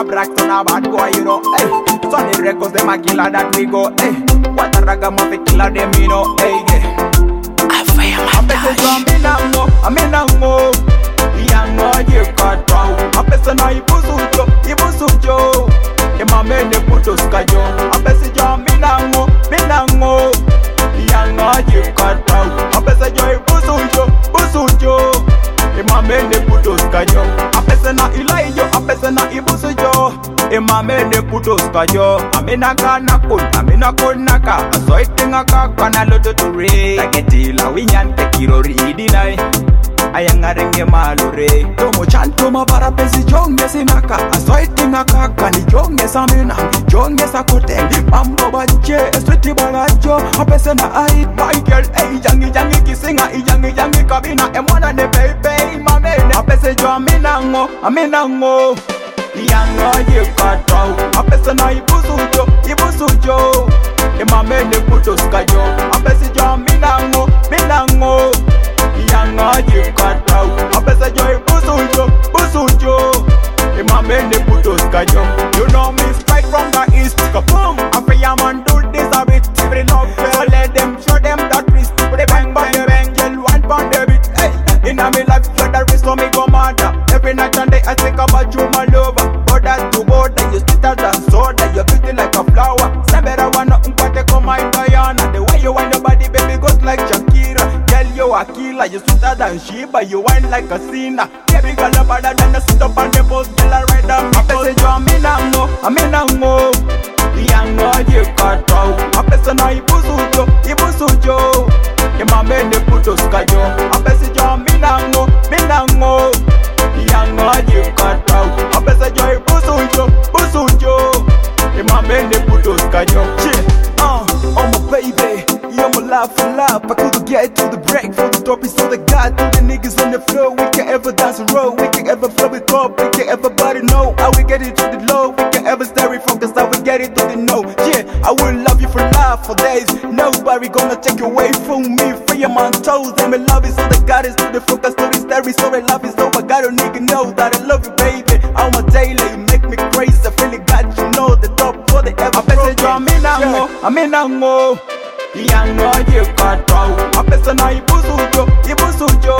Braxton a bad boy, you know. Hey, Sonny Records them a killer that we go. Hey, what a ragamuffin killer them, you know. Hey, yeah. I bet you I'm in a mo. Yango you cut down. I bet you na ibusujo. Ema mene puto skajo. I bet you I'm in a mo. Yango you cut down. I bet you busujo. Ema mene puto skajo. I bet you na ilayo. I bet you na ibusujo. Ema mene puto skajo. Amina kana kun. Amina konaka. Aso itinga kakana loto ture. Taketila winyan tekirori idinai. Ayangarenge malure. Tomo chanto mabara pesi jonge sinaka. Aso itinga kakani jonge samina. Jonge sakoteng. Mambo bache. Streeti bagajo. Apese na ait. My girl. Ey jangi kisinga. Jangi kabina. Emwana ne baby. Mamene. Apese jo aminango. Yango you cut out. Apese na ibusujo. Ema mene puto skajo. Apese jo minango. Yango you cut out. Apese jo busujo. Ema mene puto skajo. You know me straight from the east. Kaboom. I man do this a bit. Every love so let them show them that twist. Put a bang, girl, one pound a bit. Hey, inna me life you're the risk so me go mad. Every night and day I think about you, my lover. Border to border, you sweeter than soda. You're pretty like a flower. Sabera wanna umpate come my Diana. The way you wind your body, baby, goes like Shakira. Girl, you a killer, you sweeter than Sheba. You wind like a sinner. Baby girl, you're better than the sit up on the post. Girl, I ride on me. I say you aminango. Yango you cut out. I say na ibusujo. Ema mene puto skajo. I say you aminango. Yango you cut out. I say you busujo. Ema mene puto skajo. Oh my baby, you're my life for life. I couldn't get to the break for the top is so the God. To the niggas on the floor, we can ever dance a roll. We can ever flow it up, we can everybody know how we get it to the low. We can ever stay focused, how we get it to the no. Yeah, I will love you for life for days. Nobody gonna take away from me. Free your man toes, and my love is so the God is to the focus to the story. So I love is so I got a nigga know that I love you, baby. I'm a daily, you make me crazy. I feel it got you know the top for the ever. I bet you aminango. Yango you cut out. I bet you na ibusujo.